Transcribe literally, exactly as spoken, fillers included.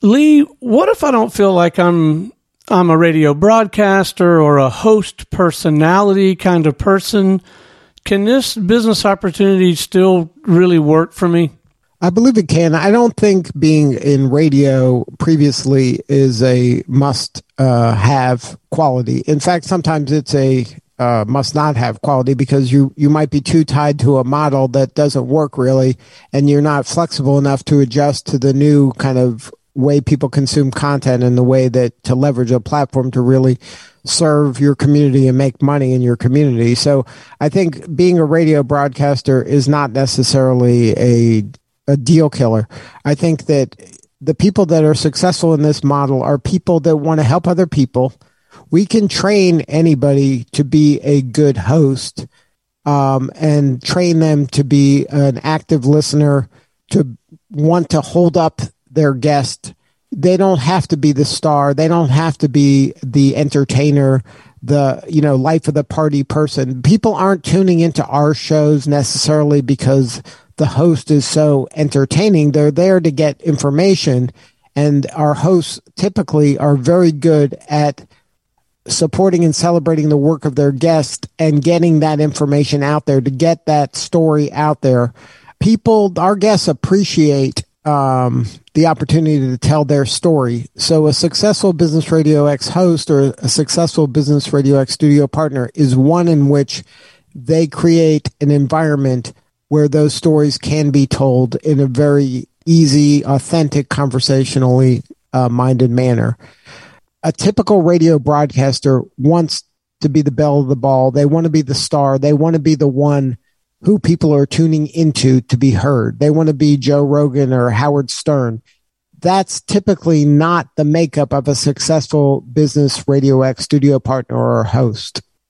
Lee, what if I don't feel like I'm I'm a radio broadcaster or a host personality kind of person? Can this business opportunity still really work for me? I believe it can. I don't think being in radio previously is a must uh, have quality. In fact, sometimes it's a uh, must not have quality because you, you might be too tied to a model that doesn't work really, and you're not flexible enough to adjust to the new kind of way people consume content and the way that to leverage a platform to really serve your community and make money in your community. So I think being a radio broadcaster is not necessarily a a deal killer. I think that the people that are successful in this model are people that want to help other people. We can train anybody to be a good host um, and train them to be an active listener, to want to hold up their guest. They don't have to be the star. They don't have to be the entertainer, the, you know, life of the party person. People aren't tuning into our shows necessarily because the host is so entertaining. They're there to get information, and our hosts typically are very good at supporting and celebrating the work of their guest and getting that information out there, to get that story out there. People, our guests appreciate um, the opportunity to tell their story. So a successful Business Radio X host or a successful Business Radio X studio partner is one in which they create an environment where those stories can be told in a very easy, authentic, conversationally uh, minded manner. A typical radio broadcaster wants to be the belle of the ball. They want to be the star. They want to be the one who people are tuning into to be heard. They want to be Joe Rogan or Howard Stern. That's typically not the makeup of a successful Business Radio X studio partner or host.